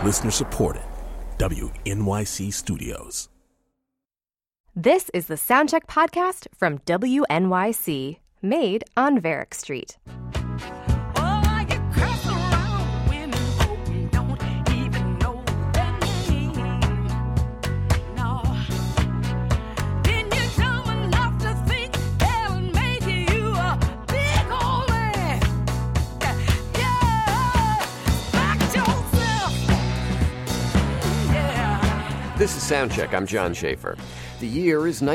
Listener supported. WNYC Studios. This is the Soundcheck podcast from WNYC, made on Varick Street. This is Soundcheck. I'm John Schaefer. The year is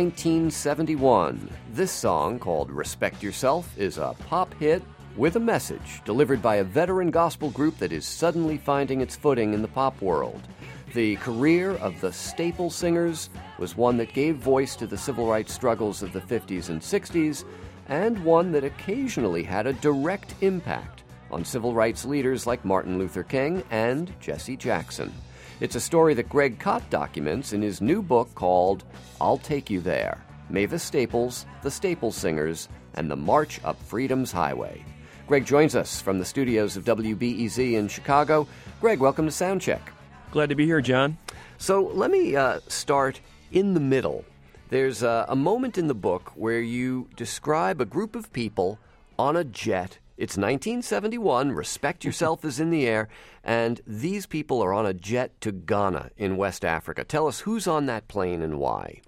1971. This song, called Respect Yourself, is a pop hit with a message delivered by a veteran gospel group that is suddenly finding its footing in the pop world. The career of the Staple Singers was one that gave voice to the civil rights struggles of the 50s and 60s, and one that occasionally had a direct impact on civil rights leaders like Martin Luther King and Jesse Jackson. It's a story that Greg Kot documents in his new book called I'll Take You There, Mavis Staples, the Staple Singers, and the March Up Freedom's Highway. Greg joins us from the studios of WBEZ in Chicago. Greg, welcome to Soundcheck. Glad to be here, John. So let me start in the middle. There's a moment in the book where you describe a group of people on a jet. It's 1971, Respect Yourself is in the air, and these people are on a jet to Ghana in West Africa. Tell us who's on that plane and why.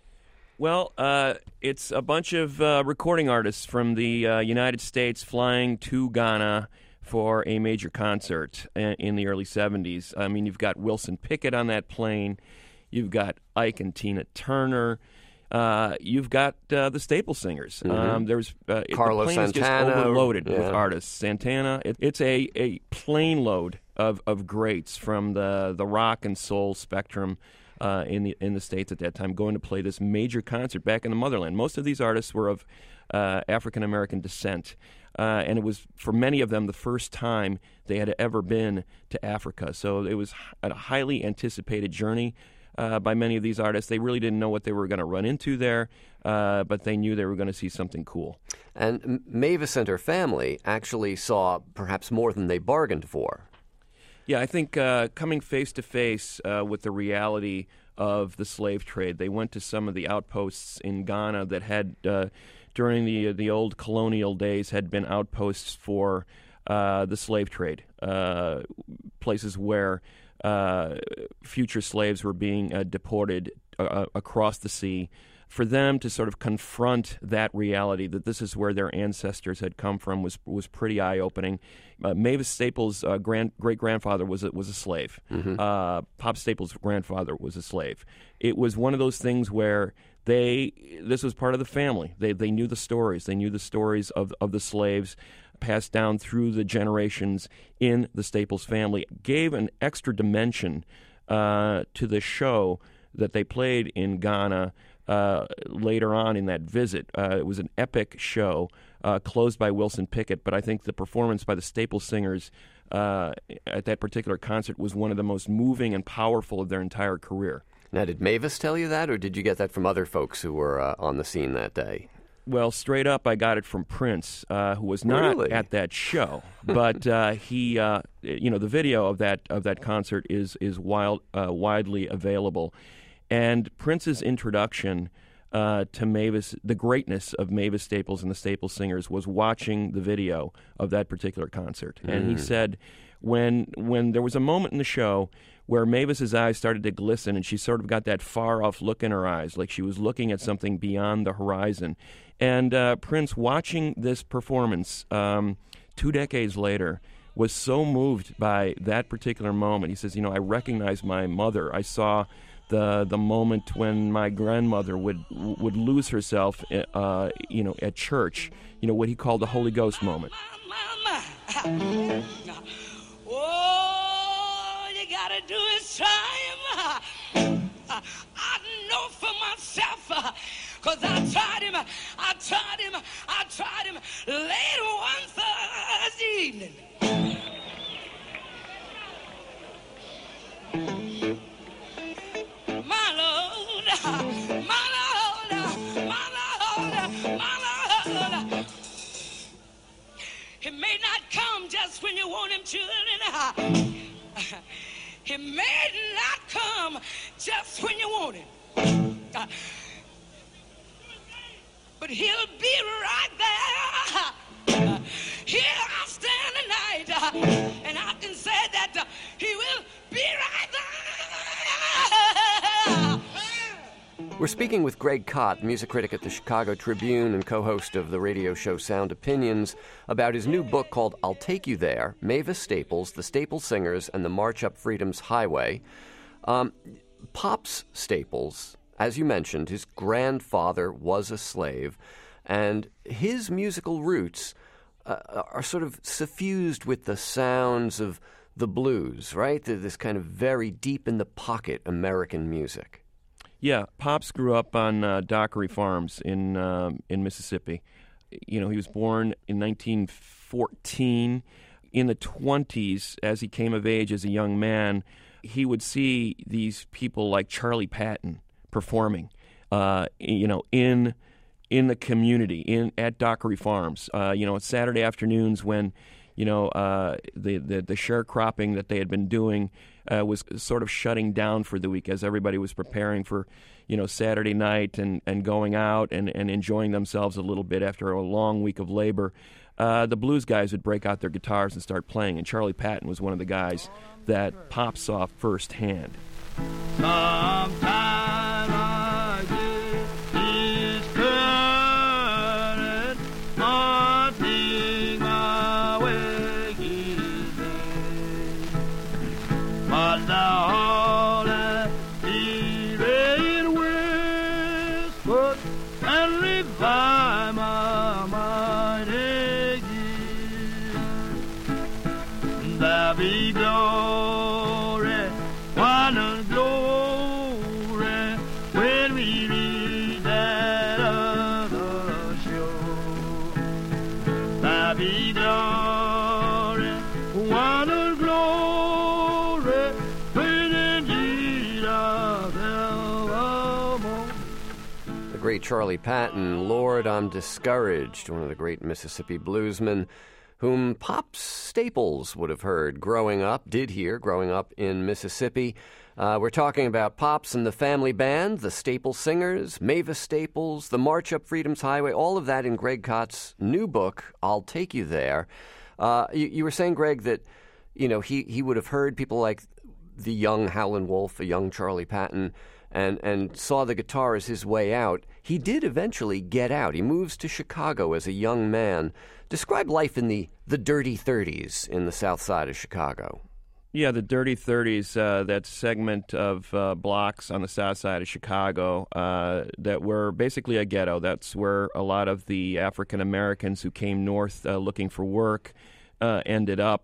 Well, it's a bunch of recording artists from the United States flying to Ghana for a major concert in the early 70s. I mean, you've got Wilson Pickett on that plane. You've got Ike and Tina Turner. You've got the Staple Singers. There's Carlos the plane is just Santana, overloaded with yeah. artists. Santana. It's a plane load of greats from the rock and soul spectrum in the States at that time, going to play this major concert back in the motherland. Most of these artists were of African American descent, and it was for many of them the first time they had ever been to Africa. So it was a highly anticipated journey. By many of these artists. They really didn't know what they were going to run into there, but they knew they were going to see something cool. And Mavis and her family actually saw perhaps more than they bargained for. Yeah, I think coming face to face with the reality of the slave trade, they went to some of the outposts in Ghana that had, during the old colonial days, had been outposts for the slave trade, places where future slaves were being deported across the sea. For them to sort of confront that reality that this is where their ancestors had come from was pretty eye-opening. Mavis Staples' great-grandfather was a slave. Pop Staples' grandfather was a slave. It was one of those things where this was part of the family. They knew the stories. They knew the stories of the slaves passed down through the generations in the Staples family. Gave an extra dimension to the show that they played in Ghana later on in that visit. It was an epic show closed by Wilson Pickett, but I think the performance by the Staple Singers at that particular concert was one of the most moving and powerful of their entire career. Now, did Mavis tell you that, or did you get that from other folks who were on the scene that day? Well, straight up, I got it from Prince, who was not Really? at that show, but he, the video of that concert is widely available, and Prince's introduction to Mavis, the greatness of Mavis Staples and the Staple Singers, was watching the video of that particular concert, and he said, when there was a moment in the show where Mavis's eyes started to glisten, and she sort of got that far-off look in her eyes, like she was looking at something beyond the horizon. And Prince, watching this performance 2 decades later, was so moved by that particular moment. He says, I recognize my mother. I saw the moment when my grandmother would lose herself, at church. What he called the Holy Ghost moment. Gotta do is try him. I know for myself, cause I tried him late one Thursday evening. My Lord, my Lord, my Lord, my Lord. He may not come just when you want him to. He may not come just when you want him. But he'll be right there. Here I stand tonight, and I can say that he will be right there. We're speaking with Greg Kot, music critic at the Chicago Tribune and co-host of the radio show Sound Opinions, about his new book called I'll Take You There, Mavis Staples, the Staples Singers, and the March Up Freedom's Highway. Pops Staples, as you mentioned, his grandfather was a slave, and his musical roots are sort of suffused with the sounds of the blues, right? This kind of very deep-in-the-pocket American music. Yeah, Pops grew up on Dockery Farms in Mississippi. You know, he was born in 1914. In the 20s, as he came of age as a young man, he would see these people like Charlie Patton performing, in the community, at Dockery Farms. Saturday afternoons when, the sharecropping that they had been doing was sort of shutting down for the week as everybody was preparing for, Saturday night and going out and enjoying themselves a little bit after a long week of labor. The blues guys would break out their guitars and start playing, and Charlie Patton was one of the guys that Pop saw firsthand. Sometime I get discouraged, wanting my way is but now that spirit whispered and revive my mind again, there be glory, wonder glory, when we reach that other shore. There be glory, wonder glory, when indeed of evermore. The great Charlie Patton, Lord, I'm Discouraged, one of the great Mississippi bluesmen whom Pops Staples would have heard growing up in Mississippi. We're talking about Pops and the family band, the Staples Singers, Mavis Staples, the March Up Freedom's Highway, all of that in Greg Kot's new book, I'll Take You There. You were saying, Greg, that he would have heard people like the young Howlin' Wolf, the young Charlie Patton, and saw the guitar as his way out. He did eventually get out. He moves to Chicago as a young man. Describe life in the dirty 30s in the south side of Chicago. Yeah, the dirty 30s, that segment of blocks on the south side of Chicago that were basically a ghetto. That's where a lot of the African Americans who came north looking for work ended up.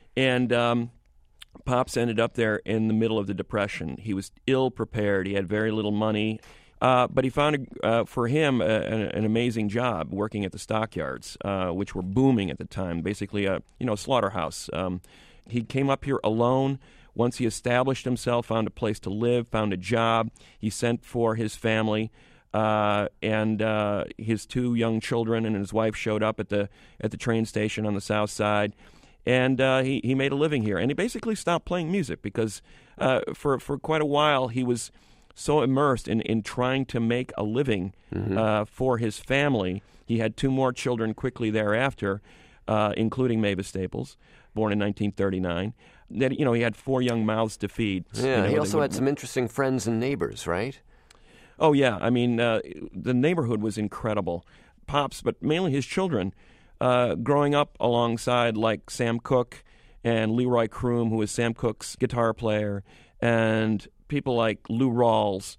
And Pops ended up there in the middle of the Depression. He was ill-prepared. He had very little money. But he found, for him, an amazing job working at the stockyards, which were booming at the time, basically a slaughterhouse. He came up here alone. Once he established himself, found a place to live, found a job, he sent for his family, and his two young children and his wife showed up at the train station on the south side. And he made a living here. And he basically stopped playing music because for quite a while he was so immersed in trying to make a living for his family. He had two more children quickly thereafter, including Mavis Staples, born in 1939. That he had four young mouths to feed. Yeah, he also had some interesting friends and neighbors, right? Oh, yeah. I mean, the neighborhood was incredible. Pops, but mainly his children, growing up alongside like Sam Cooke and Leroy Kroom, who was Sam Cooke's guitar player, and people like Lou Rawls,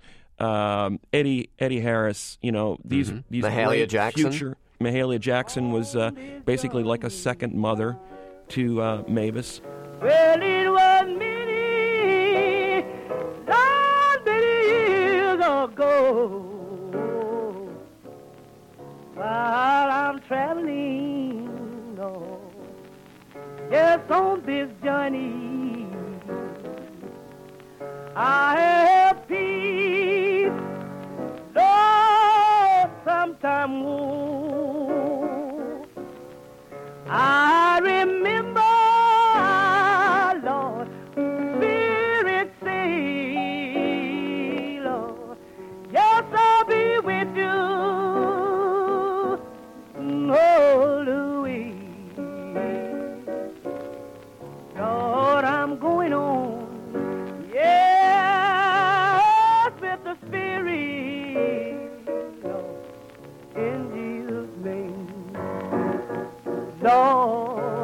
Eddie Harris, these Mahalia Jackson. Future. Mahalia Jackson was basically like a second mother to Mavis. Well, it was many years ago, while I'm traveling, yes, on this journey, I have peace, Lord, sometime more. I remember, Lord,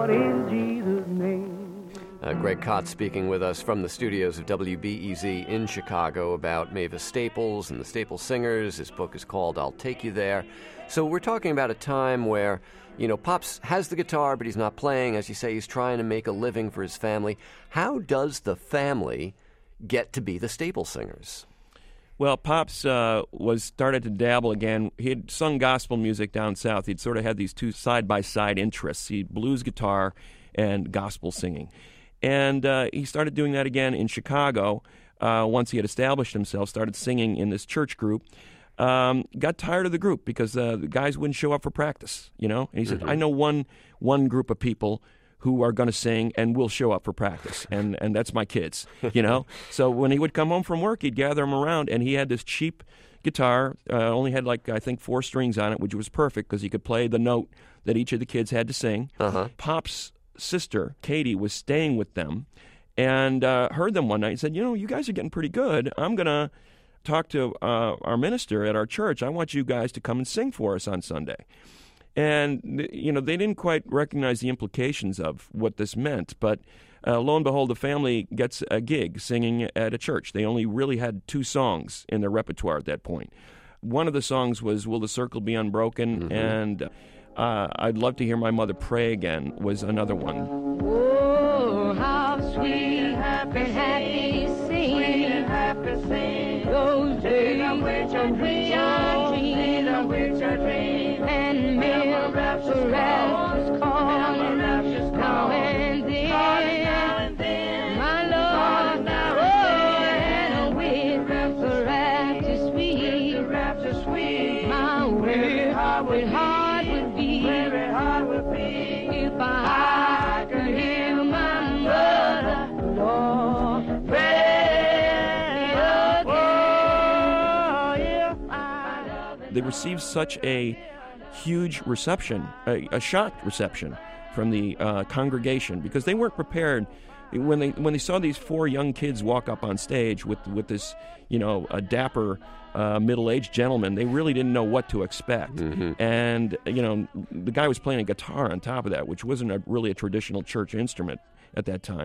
Lord, in Jesus' name. Greg Kot speaking with us from the studios of WBEZ in Chicago about Mavis Staples and the Staples Singers. His book is called I'll Take You There. So we're talking about a time where, you know, Pops has the guitar, but he's not playing. As you say, he's trying to make a living for his family. How does the family get to be the Staples Singers? Well, Pops started to dabble again. He had sung gospel music down south. He'd sort of had these two side-by-side interests. He blues guitar and gospel singing. And he started doing that again in Chicago once he had established himself, started singing in this church group. Got tired of the group because the guys wouldn't show up for practice, you know? And he said, I know one group of people who are going to sing and will show up for practice, and that's my kids, you know? So when he would come home from work, he'd gather them around, and he had this cheap guitar, only had like, I think, 4 strings on it, which was perfect because he could play the note that each of the kids had to sing. Pop's sister, Katie, was staying with them and heard them one night and said, you know, you guys are getting pretty good. I'm going to talk to our minister at our church. I want you guys to come and sing for us on Sunday. And, you know, they didn't quite recognize the implications of what this meant, but lo and behold, the family gets a gig singing at a church. They only really had 2 songs in their repertoire at that point. One of the songs was Will the Circle Be Unbroken, and I'd Love to Hear My Mother Pray Again was another one. Oh, how sweet, happy, sing, those days of which I dream, and milk the raptures calling now and then, my Lord, and with the rapture sweet, my weary heart would be, if I could hear my mother, Lord, pray again. They received such a huge reception, a shocked reception from the congregation, because they weren't prepared. When they saw these 4 young kids walk up on stage with this, you know, a dapper middle-aged gentleman, they really didn't know what to expect. And, you know, the guy was playing a guitar on top of that, which wasn't really a traditional church instrument at that time.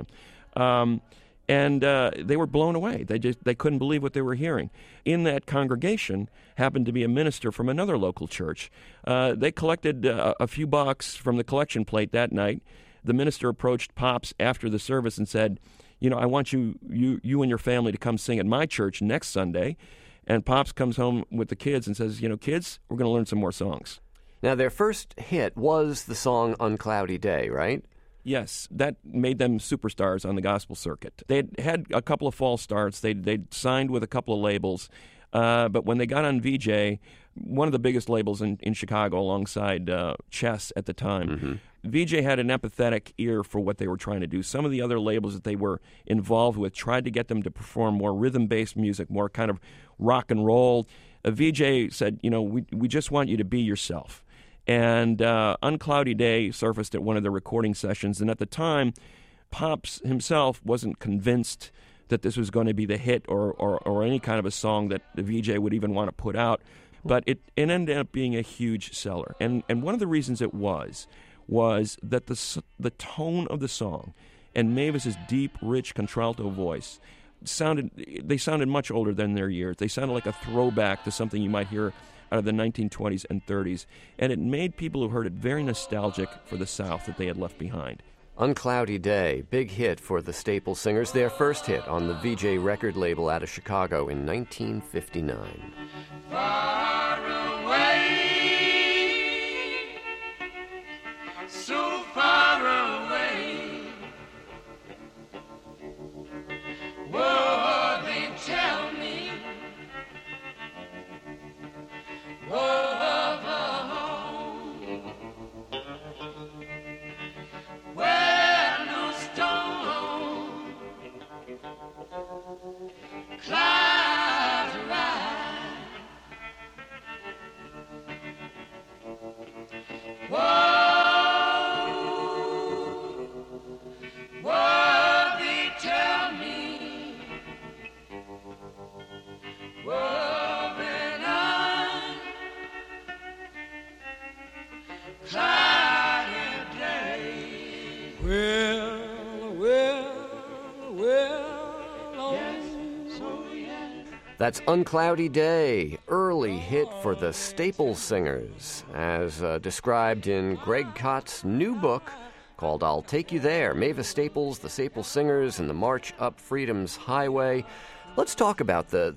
And they were blown away. They couldn't believe what they were hearing. In that congregation happened to be a minister from another local church. They collected a few bucks from the collection plate that night. The minister approached Pops after the service and said, you know, I want you and your family to come sing at my church next Sunday. And Pops comes home with the kids and says, you know, kids, we're going to learn some more songs. Now, their first hit was the song Uncloudy Day, right? Yes, that made them superstars on the gospel circuit. They had a couple of false starts. They'd signed with a couple of labels. But when they got on VJ, one of the biggest labels in Chicago alongside Chess at the time, VJ had an empathetic ear for what they were trying to do. Some of the other labels that they were involved with tried to get them to perform more rhythm-based music, more kind of rock and roll. VJ said, you know, we just want you to be yourself. And Uncloudy Day surfaced at one of the recording sessions, and at the time, Pops himself wasn't convinced that this was going to be the hit or any kind of a song that the VJ would even want to put out. But it ended up being a huge seller. And one of the reasons it was that the tone of the song and Mavis's deep, rich contralto voice sounded much older than their years. They sounded like a throwback to something you might hear out of the 1920s and 30s. And it made people who heard it very nostalgic for the South that they had left behind. Uncloudy Day, big hit for the Staples Singers, their first hit on the VJ record label out of Chicago in 1959. Far away, so far away. Whoa, they tell me. Whoa, where no stone clouds rise. That's Uncloudy Day, early hit for the Staples Singers, as described in Greg Kott's new book called I'll Take You There, Mavis Staples, the Staples Singers, and the March Up Freedom's Highway. Let's talk about the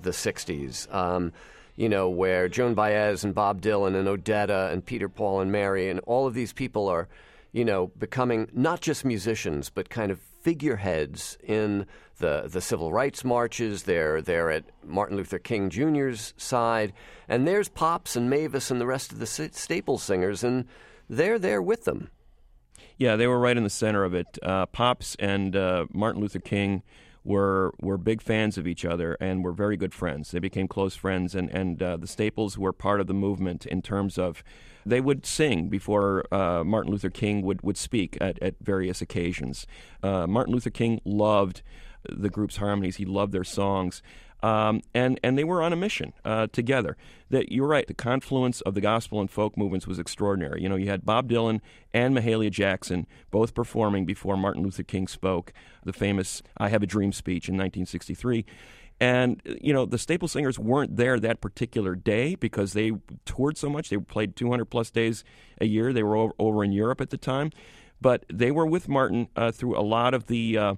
60s, where Joan Baez and Bob Dylan and Odetta and Peter, Paul, and Mary and all of these people are, becoming not just musicians, but kind of figureheads in the civil rights marches. They're at Martin Luther King Jr.'s side, and there's Pops and Mavis and the rest of the Staples Singers, and they're there with them. Yeah, they were right in the center of it. Pops and Martin Luther King were big fans of each other and were very good friends. They became close friends, and the Staples were part of the movement in terms of they would sing before Martin Luther King would speak at various occasions. Martin Luther King loved the group's harmonies. He loved their songs. And they were on a mission together. You're right, the confluence of the gospel and folk movements was extraordinary. You had Bob Dylan and Mahalia Jackson both performing before Martin Luther King spoke, the famous I Have a Dream speech in 1963. And, the Staples Singers weren't there that particular day because they toured so much. They played 200-plus days a year. They were over in Europe at the time. But they were with Martin through a lot of the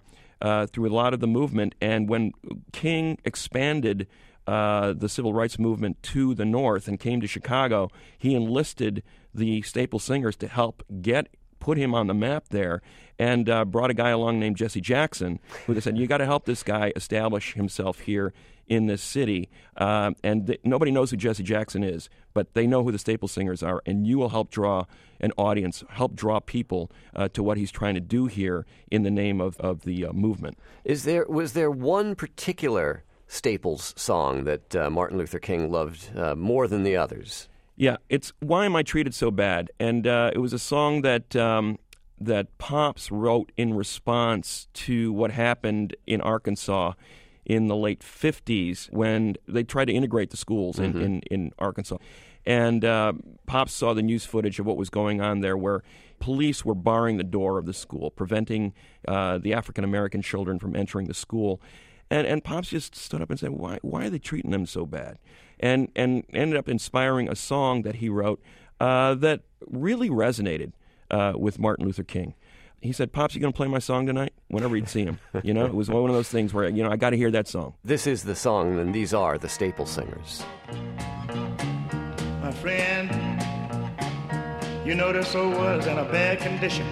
movement, and when King expanded the civil rights movement to the north and came to Chicago, he enlisted the Staples Singers to help put him on the map there, and brought a guy along named Jesse Jackson, who they said, you got to help this guy establish himself here in this city. Nobody knows who Jesse Jackson is, but they know who the Staples Singers are, and you will help draw an audience, help draw people to what he's trying to do here in the name of the movement. Was there one particular Staples song that Martin Luther King loved more than the others? Yeah, it's Why Am I Treated So Bad? And it was a song that Pops wrote in response to what happened in Arkansas in the late 50s when they tried to integrate the schools in Arkansas. And Pops saw the news footage of what was going on there where police were barring the door of the school, preventing the African-American children from entering the school. And Pops just stood up and said, why are they treating them so bad? And ended up inspiring a song that he wrote that really resonated with Martin Luther King. He said, Pops, you going to play my song tonight? Whenever he'd see him. It was one of those things where, I got to hear that song. This is the song, and these are the Staples Singers. My friend, this old world's in a bad condition.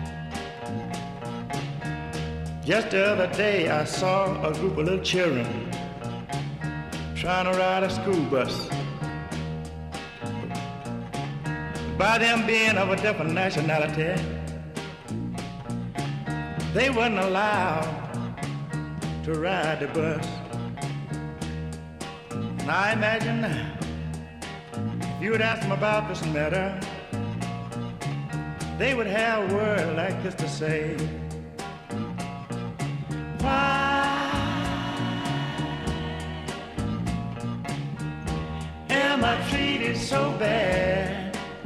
Just the other day, I saw a group of little children trying to ride a school bus. By them being of a different nationality, they wasn't allowed to ride the bus. Now I imagine if you would ask them about this matter, they would have a word like this to say. Why am I treated so bad?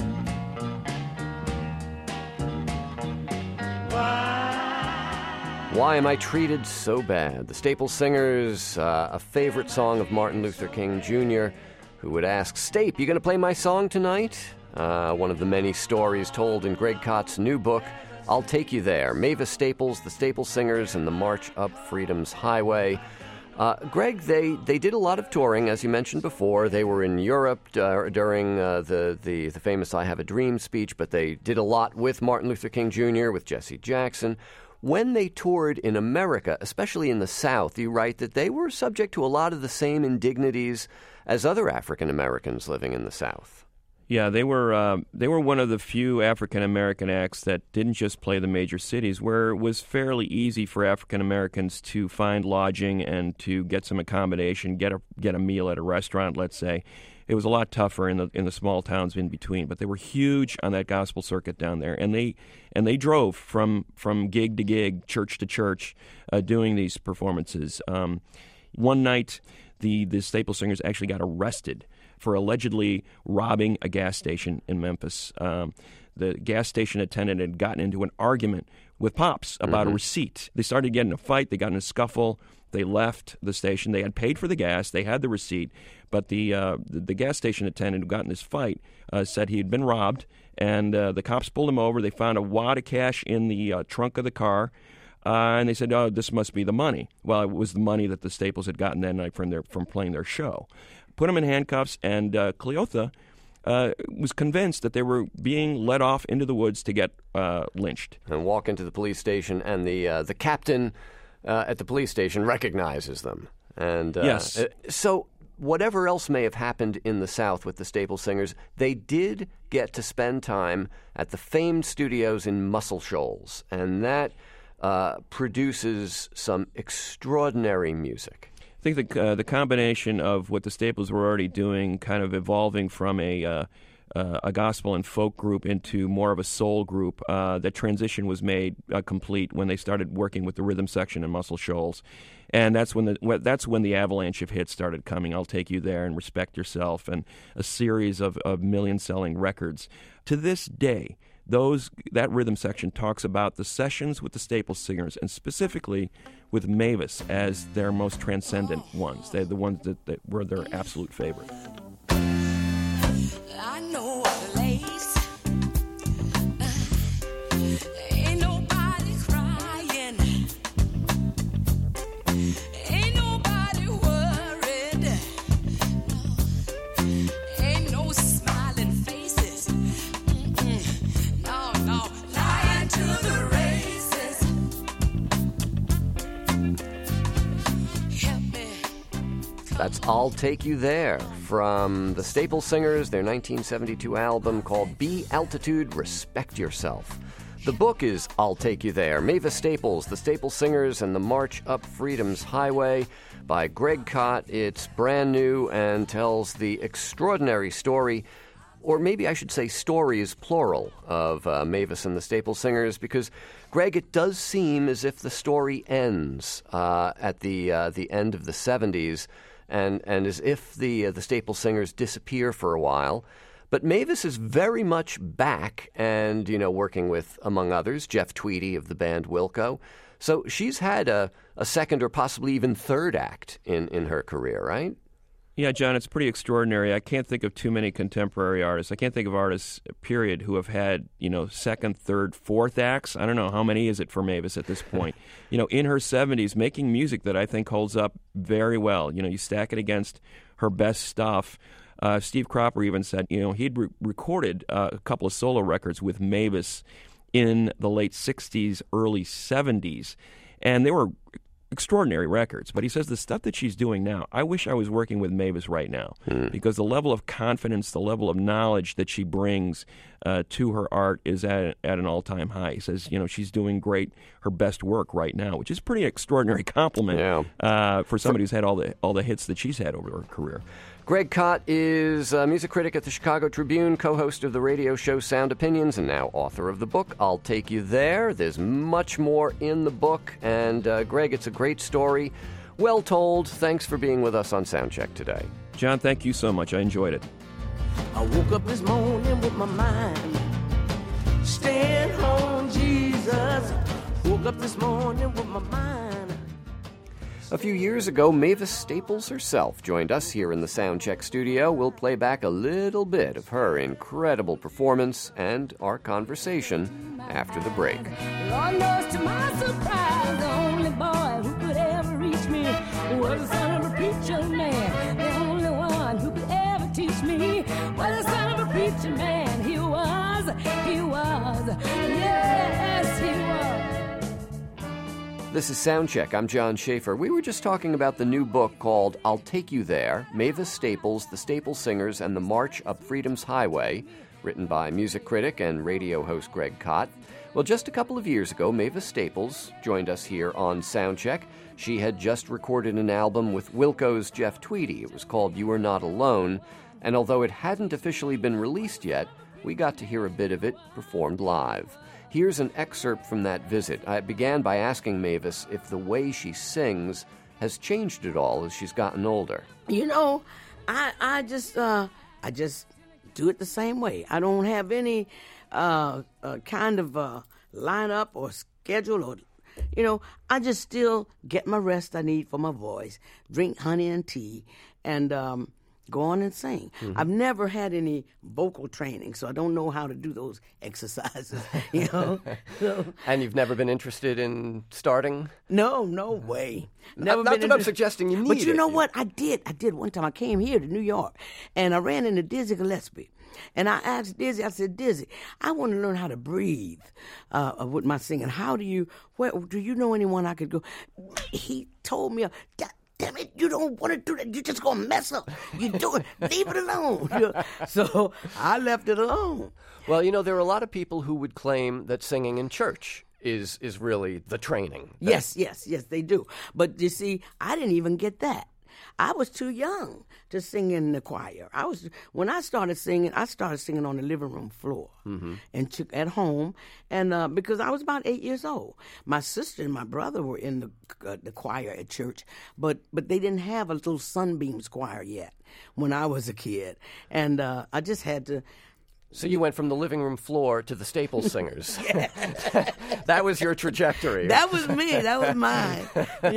Why Am I Treated So Bad? The Staples Singers, a favorite song of Martin Luther King Jr., who would ask, Stape, you going to play my song tonight? One of the many stories told in Greg Kott's new book, I'll Take You There, Mavis Staples, the Staples Singers, and the March Up Freedom's Highway. Greg, they did a lot of touring, as you mentioned before. They were in Europe during the famous I Have a Dream speech, but they did a lot with Martin Luther King Jr., with Jesse Jackson. When they toured in America, especially in the South, you write that they were subject to a lot of the same indignities as other African Americans living in the South. Yeah, they were one of the few African American acts that didn't just play the major cities, where it was fairly easy for African Americans to find lodging and to get some accommodation, get a meal at a restaurant, let's say. It was a lot tougher in the small towns in between, but they were huge on that gospel circuit down there, and they drove from gig to gig, church to church, doing these performances. One night, the Staples Singers actually got arrested for allegedly robbing a gas station in Memphis. The gas station attendant had gotten into an argument with Pops about a receipt. They started getting in a fight. They got in a scuffle. They left the station. They had paid for the gas. They had the receipt. But the gas station attendant who got in this fight said he had been robbed. And the cops pulled him over. They found a wad of cash in the trunk of the car. And they said, "Oh, this must be the money." Well, it was the money that the Staples had gotten that night from playing their show. Put him in handcuffs, and Cleotha was convinced that they were being led off into the woods to get lynched. And walk into the police station, and the captain at the police station recognizes them. And yes. So whatever else may have happened in the South with the Staples Singers, they did get to spend time at the famed studios in Muscle Shoals, and that produces some extraordinary music. I think the combination of what the Staples were already doing, kind of evolving from a gospel and folk group into more of a soul group, that transition was made complete when they started working with the rhythm section in Muscle Shoals. And that's when the avalanche of hits started coming. I'll Take You There and Respect Yourself and a series of million-selling records. To this day, that rhythm section talks about the sessions with the Staples Singers, and specifically with Mavis as their most transcendent ones. They're the ones that were their absolute favorite. I know a place. Ain't nobody crying. Ain't nobody worried. No. Ain't no smiling faces. No. Lying to the races. Help me. That's I'll Take You There from the Staples Singers, their 1972 album called Be Altitude, Respect Yourself. The book is I'll Take You There, Mavis Staples, the Staples Singers, and the March Up Freedom's Highway by Greg Kot. It's brand new and tells the extraordinary story, or maybe I should say stories, plural, of Mavis and the Staples Singers, because, Greg, it does seem as if the story ends at the end of the 70s, and as if the Staples Singers disappear for a while. But Mavis is very much back and, working with, among others, Jeff Tweedy of the band Wilco. So she's had a second or possibly even third act in her career, right? Yeah, John, it's pretty extraordinary. I can't think of too many contemporary artists. I can't think of artists, period, who have had, second, third, fourth acts. I don't know, how many is it for Mavis at this point? In her 70s, making music that I think holds up very well. You stack it against her best stuff. Steve Cropper even said, he'd recorded a couple of solo records with Mavis in the late 60s, early 70s, and they were extraordinary records. But he says the stuff that she's doing now, I wish I was working with Mavis right now, because the level of confidence, the level of knowledge that she brings to her art is at an all-time high. He says, she's doing great, her best work right now, which is a pretty extraordinary compliment for somebody who's had all the hits that she's had over her career. Greg Kot is a music critic at the Chicago Tribune, co-host of the radio show Sound Opinions, and now author of the book, I'll Take You There. There's much more in the book, and Greg, it's a great story. Well told. Thanks for being with us on Soundcheck today. John, thank you so much. I enjoyed it. I woke up this morning with my mind staying home, Jesus. Woke up this morning with my mind. A few years ago, Mavis Staples herself joined us here in the Soundcheck studio. We'll play back a little bit of her incredible performance and our conversation after the break. Lord knows, to my surprise, the only boy who could ever reach me was the son of a preacher man. The only one who could ever teach me was the son of a preacher man. He was, yes, he was. This is Soundcheck. I'm John Schaefer. We were just talking about the new book called I'll Take You There, Mavis Staples, the Staples Singers, and the March Up Freedom's Highway, written by music critic and radio host Greg Kot. Well, just a couple of years ago, Mavis Staples joined us here on Soundcheck. She had just recorded an album with Wilco's Jeff Tweedy. It was called You Are Not Alone, and although it hadn't officially been released yet, we got to hear a bit of it performed live. Here's an excerpt from that visit. I began by asking Mavis if the way she sings has changed at all as she's gotten older. I just do it the same way. I don't have any kind of lineup or schedule or, I just still get my rest I need for my voice, drink honey and tea, and go on and sing. I've never had any vocal training, so I don't know how to do those exercises, So, And you've never been interested in starting? no way. Never Not been that I'm interested. suggesting you need But you it. know what? I did one time. I came here to New York, and I ran into Dizzy Gillespie. And I asked Dizzy, I said, Dizzy, I want to learn how to breathe with my singing. Do you know anyone I could go? He told me, damn it, you don't want to do that. You're just going to mess up. You do it. Leave it alone. So I left it alone. Well, there are a lot of people who would claim that singing in church is really the training. Yes, they do. But you see, I didn't even get that. I was too young to sing in the choir. When I started singing on the living room floor and at home, and because I was about 8 years old. My sister and my brother were in the choir at church, but they didn't have a little Sunbeams choir yet when I was a kid, and I just had to. So you went from the living room floor to the Staples Singers. That was your trajectory. That was me. That was mine.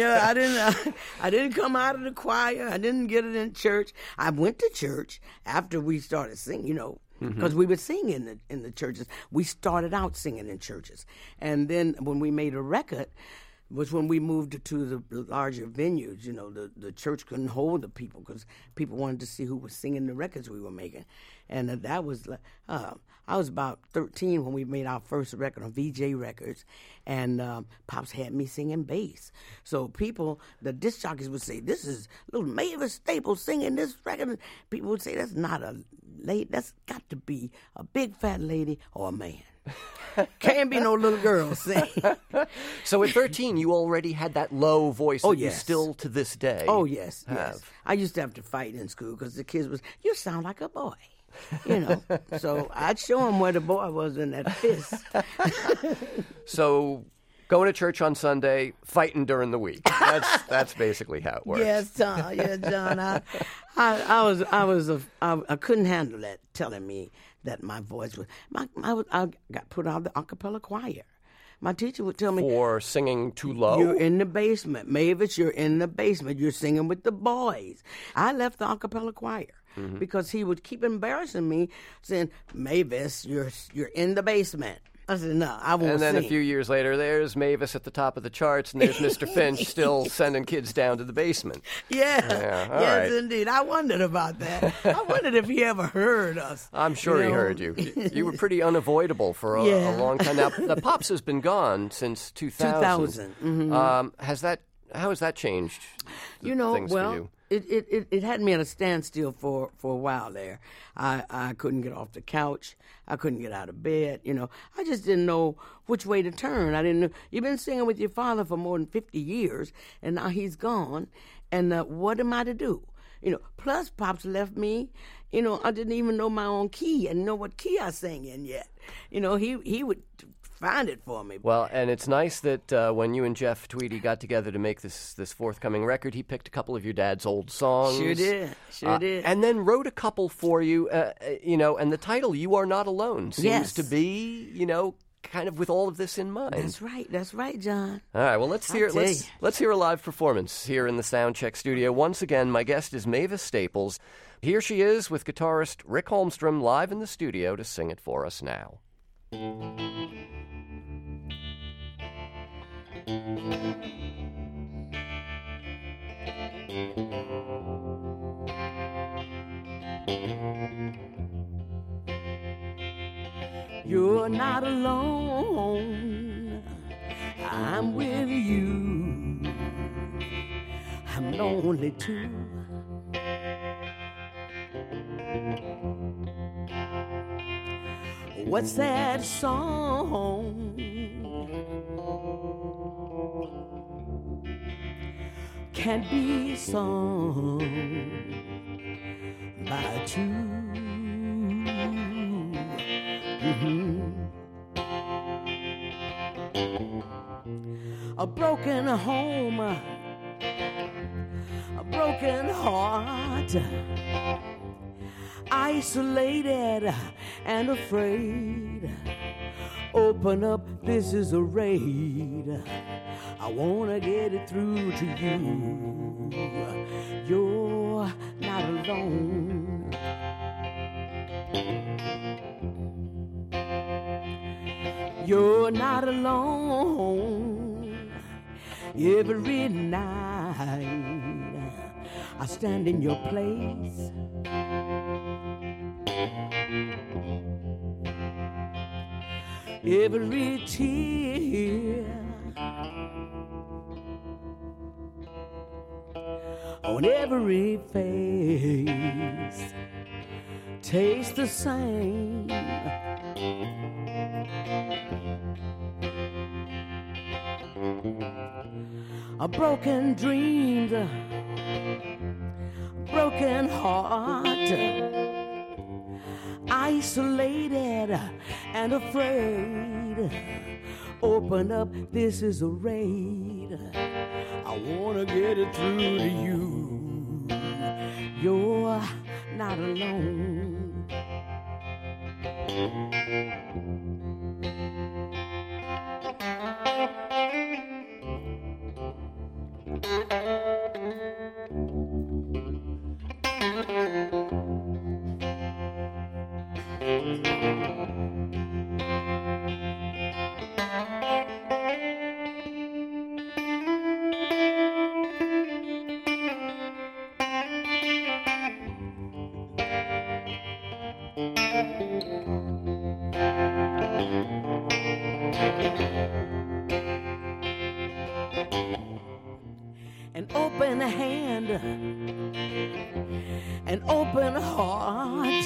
I didn't come out of the choir. I didn't get it in church. I went to church after we started singing, because we would sing in the churches. We started out singing in churches. And then when we made a record, was when we moved to the larger venues. The church couldn't hold the people because people wanted to see who was singing the records we were making. And that was, I was about 13 when we made our first record on VJ Records, and Pops had me singing bass. So the disc jockeys would say, this is little Mavis Staples singing this record. People would say, that's not a lady, that's got to be a big fat lady or a man. Can't be no little girl sing. So at 13, you already had that low voice that you still to this day Oh, yes, have. yes. I used to have to fight in school because the kids you sound like a boy. So I'd show them where the boy was in that fist. So going to church on Sunday, fighting during the week. That's basically how it works. Yes, John. I couldn't handle that telling me that my voice was. I got put out of the a cappella choir. My teacher would tell me, for singing too low? You're in the basement. Mavis, you're in the basement. You're singing with the boys. I left the a cappella choir because he would keep embarrassing me, saying, Mavis, you're in the basement. I said, no, I won't And then sing. a few years later, there's Mavis at the top of the charts, and there's Mr. Finch still sending kids down to the basement. Yeah, all yes, right. indeed. I wondered about that. I wondered if he ever heard us. I'm sure he heard you. You were pretty unavoidable for a long time. Now, the Pops has been gone since 2000. 2000. How has that changed things for you? It had me at a standstill for a while there. I couldn't get off the couch. I couldn't get out of bed. I just didn't know which way to turn. I didn't know. You've been singing with your father for more than 50 years, and now he's gone. And what am I to do? Plus Pops left me. I didn't even know my own key. I didn't know what key I sang in yet. He would find it for me. Well, and it's nice that when you and Jeff Tweedy got together to make this forthcoming record, he picked a couple of your dad's old songs. Sure did. And then wrote a couple for you, and the title, You Are Not Alone, seems to be, kind of with all of this in mind. That's right, John. All right, well, let's hear a live performance here in the Soundcheck studio. Once again, my guest is Mavis Staples. Here she is with guitarist Rick Holmstrom live in the studio to sing it for us now. You're not alone, I'm with you, I'm lonely too. What's that song? Can't be sung by two. A broken home, a broken heart, isolated and afraid. Open up this is a raid. I wanna get it through to you. You're not alone. You're not alone. Every night I stand in your place. Every tear on every face tastes the same. A broken dream, a broken heart, isolated and afraid. Open up, this is a raid. I wanna get it through to you. You're not alone. An open hand, an open heart.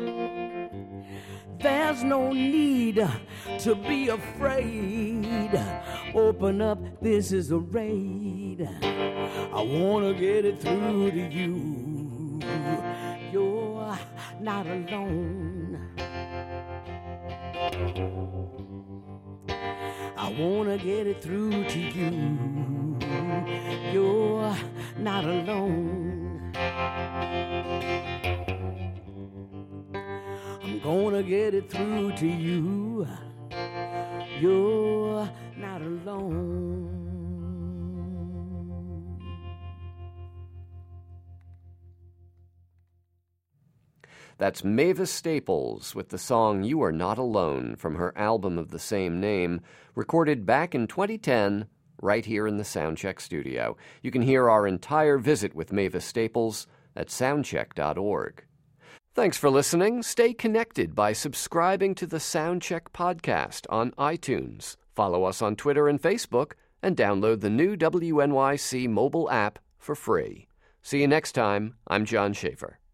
There's no need to be afraid. Open up, this is a raid. I wanna get it through to you. You're not alone. I wanna get it through to you. You're not alone. I'm gonna get it through to you. You're not alone. That's Mavis Staples with the song You Are Not Alone from her album of the same name, recorded back in 2010, right here in the Soundcheck studio. You can hear our entire visit with Mavis Staples at soundcheck.org. Thanks for listening. Stay connected by subscribing to the Soundcheck podcast on iTunes. Follow us on Twitter and Facebook, and download the new WNYC mobile app for free. See you next time. I'm John Schaefer.